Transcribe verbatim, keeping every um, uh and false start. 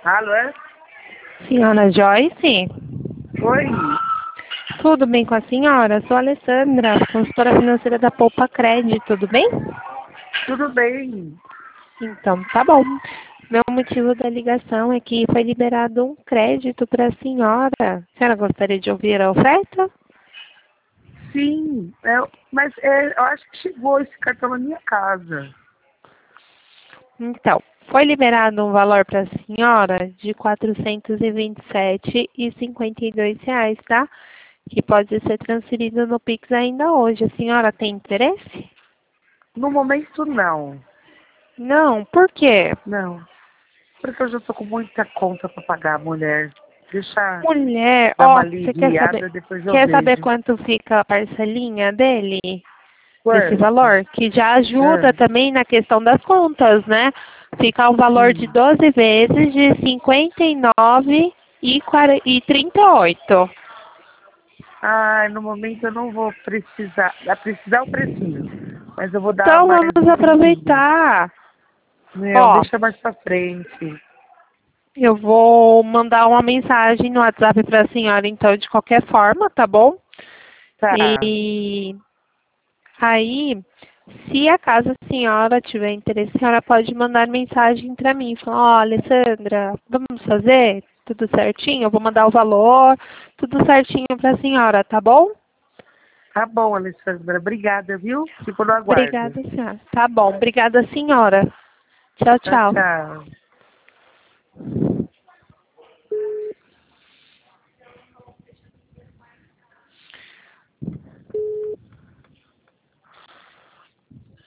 Alô, é? Senhora Joyce? Oi. Tudo bem com a senhora? Sou a Alessandra, consultora financeira da Poupa Crédito, tudo bem? Tudo bem? Então, tá bom. Meu motivo da ligação é que foi liberado um crédito para a senhora. A senhora gostaria de ouvir a oferta? Sim, é, mas é, eu acho que chegou esse cartão na minha casa. Então, foi liberado um valor para a senhora de quatrocentos e vinte e sete reais e cinquenta e dois reais, tá? Que pode ser transferido no Pix ainda hoje. A senhora tem interesse? No momento, não. Não, por quê? Não. Porque eu já tô com muita conta para pagar, mulher. Deixa Mulher, dar uma ó, você quer saber, aliviada, depois eu quer saber vejo. quanto fica a parcelinha dele? Desse Quanto? valor? Que já ajuda Ah, também na questão das contas, né? Fica um valor de sim. doze vezes de cinquenta e nove reais e trinta e oito. Ah, no momento eu não vou precisar. A precisar eu preciso. Mas eu vou dar Então mais vamos um tempinho. aproveitar. Meu, Ó, deixa mais pra frente. eu vou mandar uma mensagem no WhatsApp para a senhora, então, de qualquer forma, tá bom? Tá. E aí, se acaso a senhora tiver interesse, a senhora pode mandar mensagem para mim, falar, ó, Alessandra, vamos fazer tudo certinho? Eu vou mandar o valor, tudo certinho para a senhora, tá bom? Tá bom, Alessandra. Obrigada, viu? Fico no aguardo. Obrigada, senhora. Tá bom, obrigada, senhora. Tchau, Tchau, tchau. tchau.